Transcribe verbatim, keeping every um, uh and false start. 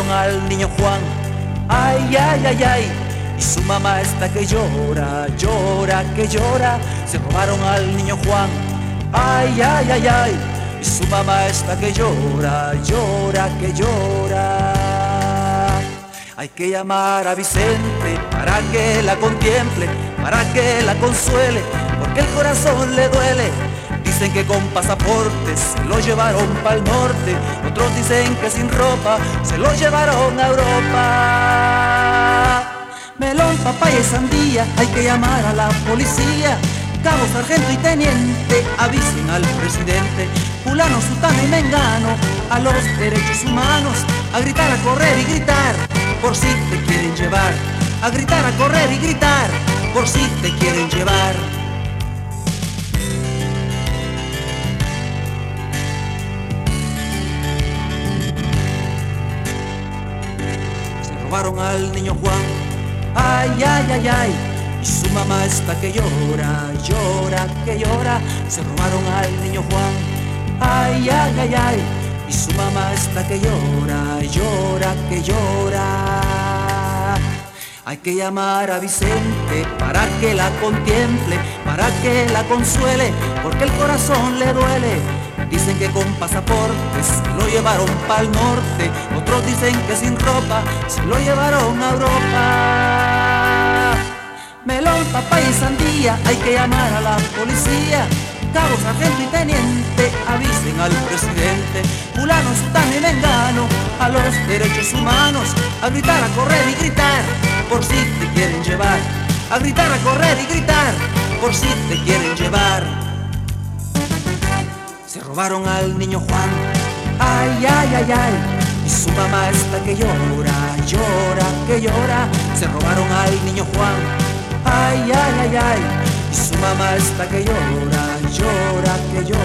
robaron al niño Juan. Ay, ay, ay, ay. Y su mamá está que llora, llora, que llora. Se robaron al niño Juan. Ay, ay, ay, ay. Y su mamá está que llora, llora, que llora. Hay que llamar a Vicente para que la contemple, para que la consuele, porque el corazón le duele. Dicen que con pasaportes se lo llevaron pa'l norte, otros dicen que sin ropa se lo llevaron a Europa. Melón, papaya y sandía, hay que llamar a la policía. Cabo, sargento y teniente, avisen al presidente. Fulano, sutano y mengano, a los derechos humanos, a gritar, a correr y gritar, por si te quieren llevar. A gritar, a correr y gritar, por si te quieren llevar. Se robaron al niño Juan. Ay, ay, ay, ay. Y su mamá está que llora, llora, que llora. Se robaron al niño Juan. Ay, ay, ay, ay. Y su mamá está que llora, llora, que llora. Hay que llamar a Vicente para que la contemple, para que la consuele, porque el corazón le duele. Dicen que con pasaportes se lo llevaron pa'l norte, otros dicen que sin ropa se lo llevaron a Europa. Melón, papaya y sandía, hay que llamar a la policía. Cabo, sargento y teniente, avisen al presidente. Fulano, sutano y mengano, a los derechos humanos, a gritar, a correr y gritar, por si te quieren llevar. A gritar, a correr y gritar, por si te quieren llevar. Se robaron al niño Juan. Ay, ay, ay, ay. Y su mamá está que llora, llora, que llora. Se robaron al niño Juan. Ay, ay, ay, ay. Y su mamá está que llora, llora, que llora.